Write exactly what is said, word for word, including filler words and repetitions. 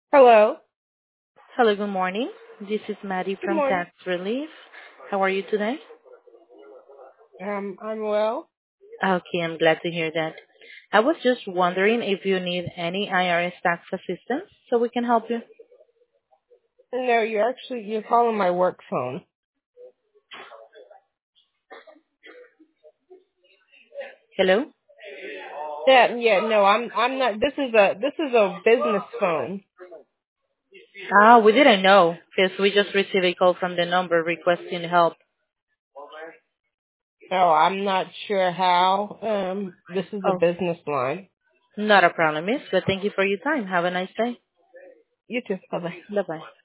Hello. Hello, good morning. This is Maddie Good from morning. Tax Relief. How are you today? Um, I'm well. Okay, I'm glad to hear that. I was just wondering if you need any I R S tax assistance so we can help you. No, you're actually you're calling my work phone. Hello? Yeah, yeah. No, I'm I'm not. This is a this is a business phone. Ah, we didn't know because we just received a call from the number requesting help. No, I'm not sure how. Um, this is a Oh, business line. not a problem, miss, but thank you for your time. Have a nice day. You too. Bye bye. Bye-bye.